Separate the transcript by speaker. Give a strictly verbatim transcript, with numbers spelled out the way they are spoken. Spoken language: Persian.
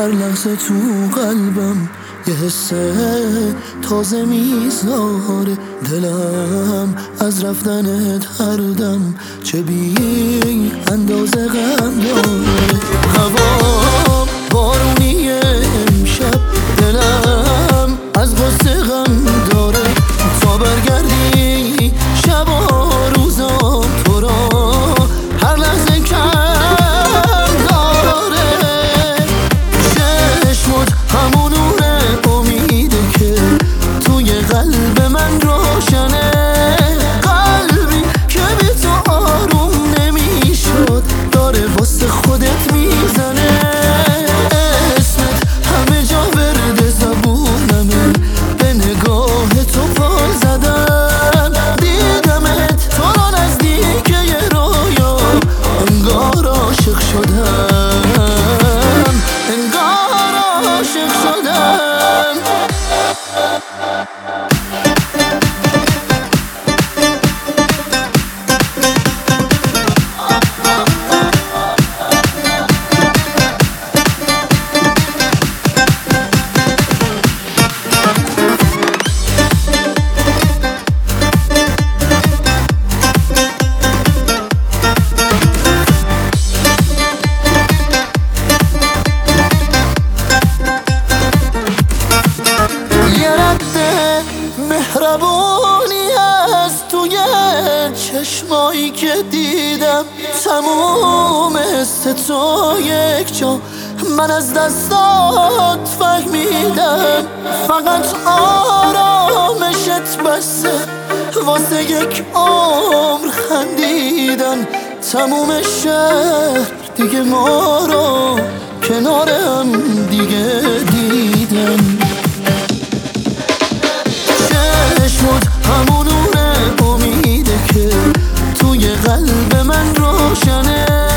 Speaker 1: هر لحظه تو قلبم یه حس تازه میذاره. دلم از رفتنت هر دم چه بی اندازه غم داره. هوا بارونی امشب دلم از غصه غم داره. تا برگردی شب و روزا تو را هر لحظه کم داره. چشمت همون نور امیده که توی قلب من روشنه. قلبی که بی تو آروم نمیشد داره واسه خودت میزنه. اسمت همه جا ورد زبونمه، به نگاه تو پا زدن. دیدمت تو را نزدیک یه رویا، انگار عاشق شدم، انگار عاشق شدم. مهربونی از توی چشمایی که دیدم، تموم حس تو یک جا من از دستات فهمیدم. فقط آرامشت بسه واسه یک عمر خندیدن. تموم شهر دیگه ما رو کنار هم دیگه دیدن. چشمت همون نور امیده که توی قلب من روشنه.